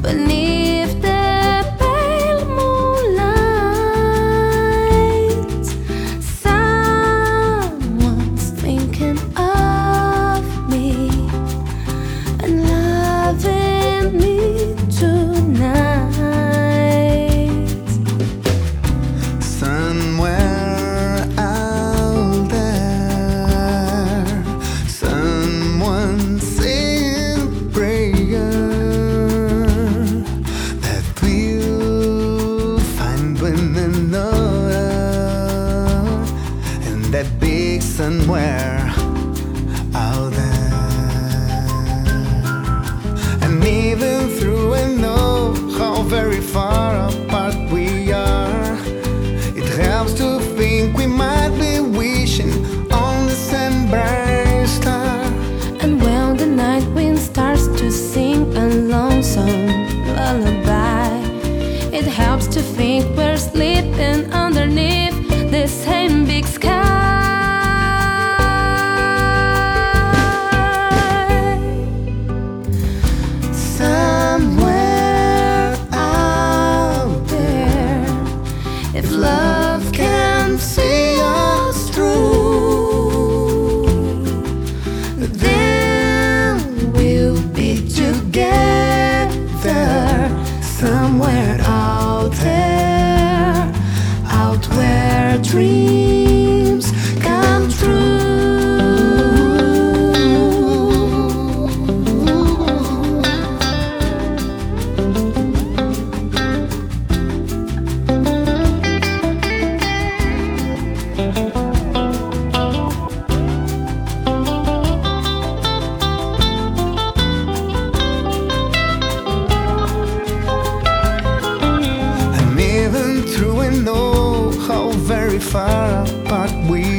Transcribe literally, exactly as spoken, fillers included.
beneath the pale moonlight. Someone's thinking of me and loving me tonight. Somewhere out there, someone saying a prayer that we'll find one another in that big somewhere out there. And even through I know how very far apart we are, it helps to think we might be wishing on the same bright star. And when the night wind starts to sing a lonesome lullaby, it helps to think we're sleeping underneath the same big sky. Somewhere out there, if love can see us through, then we'll be together somewhere out there, out where dreams come true. And even through I know how very far apart we